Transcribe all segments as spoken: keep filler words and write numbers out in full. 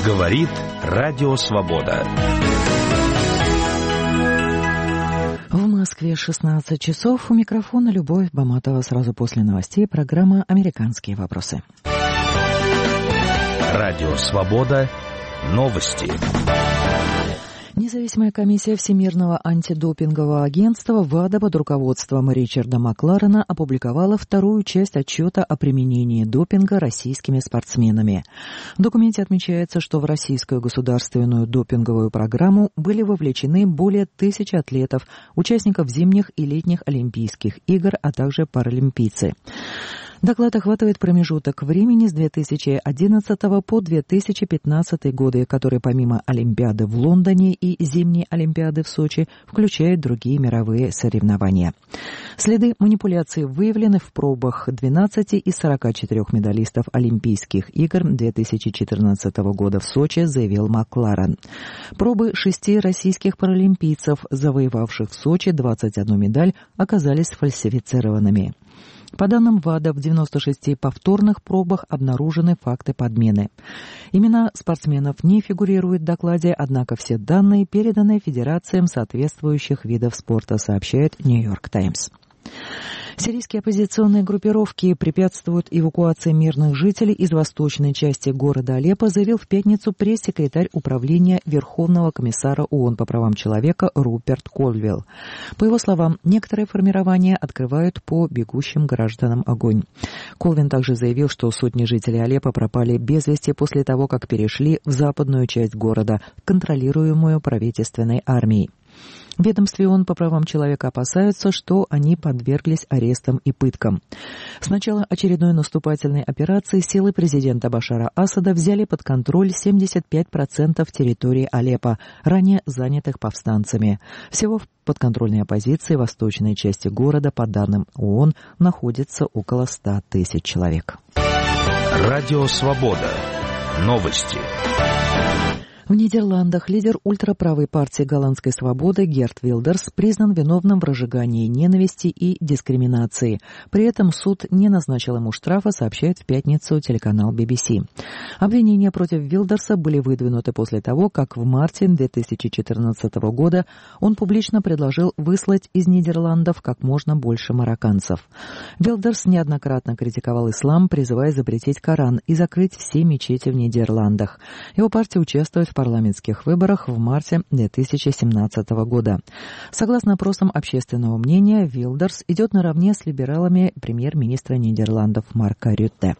Говорит Радио Свобода. В Москве шестнадцать часов. У микрофона Любовь Баматова. Сразу после новостей программа «Американские вопросы». Радио Свобода. Новости. Независимая комиссия Всемирного антидопингового агентства ВАДА под руководством Ричарда Макларена опубликовала вторую часть отчета о применении допинга российскими спортсменами. В документе отмечается, что в российскую государственную допинговую программу были вовлечены более тысячи атлетов, участников зимних и летних Олимпийских игр, а также паралимпийцы. Доклад охватывает промежуток времени с две тысячи одиннадцатого по две тысячи пятнадцатый годы, который помимо Олимпиады в Лондоне и зимней Олимпиады в Сочи включает другие мировые соревнования. Следы манипуляций выявлены в пробах двенадцати из сорока четырёх медалистов Олимпийских игр две тысячи четырнадцатого года в Сочи, заявил Макларен. Пробы шести российских паралимпийцев, завоевавших в Сочи двадцать одну медаль, оказались фальсифицированными. По данным ВАДА, в девяноста шести повторных пробах обнаружены факты подмены. Имена спортсменов не фигурируют в докладе, однако все данные переданы федерациям соответствующих видов спорта, сообщает «Нью-Йорк Таймс». Сирийские оппозиционные группировки препятствуют эвакуации мирных жителей из восточной части города Алеппо, заявил в пятницу пресс-секретарь управления Верховного комиссара ООН по правам человека Руперт Колвилл. По его словам, некоторые формирования открывают по бегущим гражданам огонь. Колвин также заявил, что сотни жителей Алеппо пропали без вести после того, как перешли в западную часть города, контролируемую правительственной армией. В ведомстве ООН по правам человека опасаются, что они подверглись арестам и пыткам. С начала очередной наступательной операции силы президента Башара Асада взяли под контроль семьдесят пять процентов территории Алеппо, ранее занятых повстанцами. Всего в подконтрольной оппозиции восточной части города, по данным ООН, находится около ста тысяч человек. Радио Свобода. Новости. В Нидерландах лидер ультраправой партии голландской свободы Герт Вилдерс признан виновным в разжигании ненависти и дискриминации. При этом суд не назначил ему штрафа, сообщает в пятницу телеканал би би си. Обвинения против Вилдерса были выдвинуты после того, как в марте две тысячи четырнадцатого года он публично предложил выслать из Нидерландов как можно больше марокканцев. Вилдерс неоднократно критиковал ислам, призывая запретить Коран и закрыть все мечети в Нидерландах. Его партия участвует в парламентских выборах в марте две тысячи семнадцатого года. Согласно опросам общественного мнения, Вилдерс идет наравне с либералами премьер-министра Нидерландов Марка Рютте.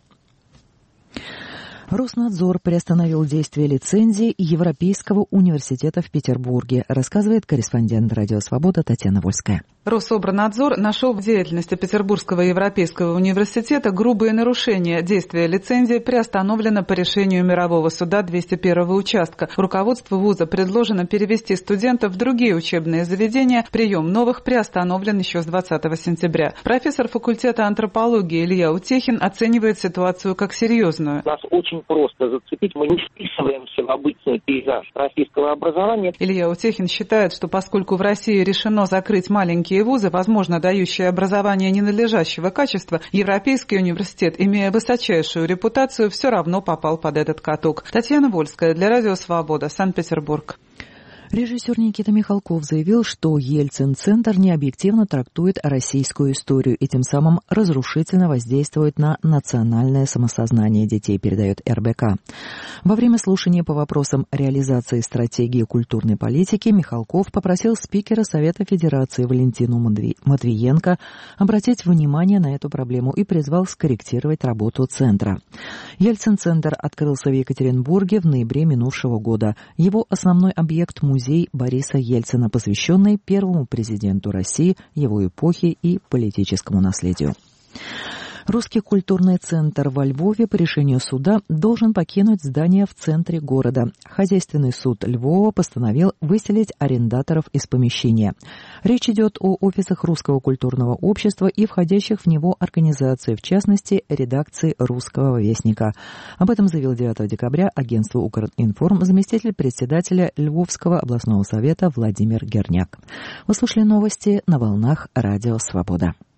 Роснадзор приостановил действие лицензии Европейского университета в Петербурге, рассказывает корреспондент Радио Свобода Татьяна Вольская. Рособорнадзор нашел в деятельности Петербургского Европейского университета грубые нарушения. Действие лицензии приостановлено по решению Мирового суда двести первого участка. Руководству вуза предложено перевести студентов в другие учебные заведения. Прием новых приостановлен еще с двадцатого сентября. Профессор факультета антропологии Илья Утехин оценивает ситуацию как серьезную. Нас очень просто зацепить. Мы не вписываемся в обычный пейзаж российского образования. Илья Утехин считает, что поскольку в России решено закрыть маленькие вузы, возможно, дающие образование ненадлежащего качества, Европейский университет, имея высочайшую репутацию, все равно попал под этот каток. Татьяна Вольская для Радио Свобода, Санкт-Петербург. Режиссер Никита Михалков заявил, что Ельцин-центр необъективно трактует российскую историю и тем самым разрушительно воздействует на национальное самосознание детей, передает эр бэ ка. Во время слушания по вопросам реализации стратегии культурной политики Михалков попросил спикера Совета Федерации Валентину Матвиенко обратить внимание на эту проблему и призвал скорректировать работу центра. Ельцин-центр открылся в Екатеринбурге в ноябре минувшего года. Его основной объект – музей Музей Бориса Ельцина, посвященный первому президенту России, его эпохе и политическому наследию. Русский культурный центр во Львове по решению суда должен покинуть здание в центре города. Хозяйственный суд Львова постановил выселить арендаторов из помещения. Речь идет о офисах Русского культурного общества и входящих в него организаций, в частности, редакции «Русского вестника». Об этом заявил девятого декабря агентству «Укринформ» заместитель председателя Львовского областного совета Владимир Герняк. Вы слушали новости на волнах Радио Свобода.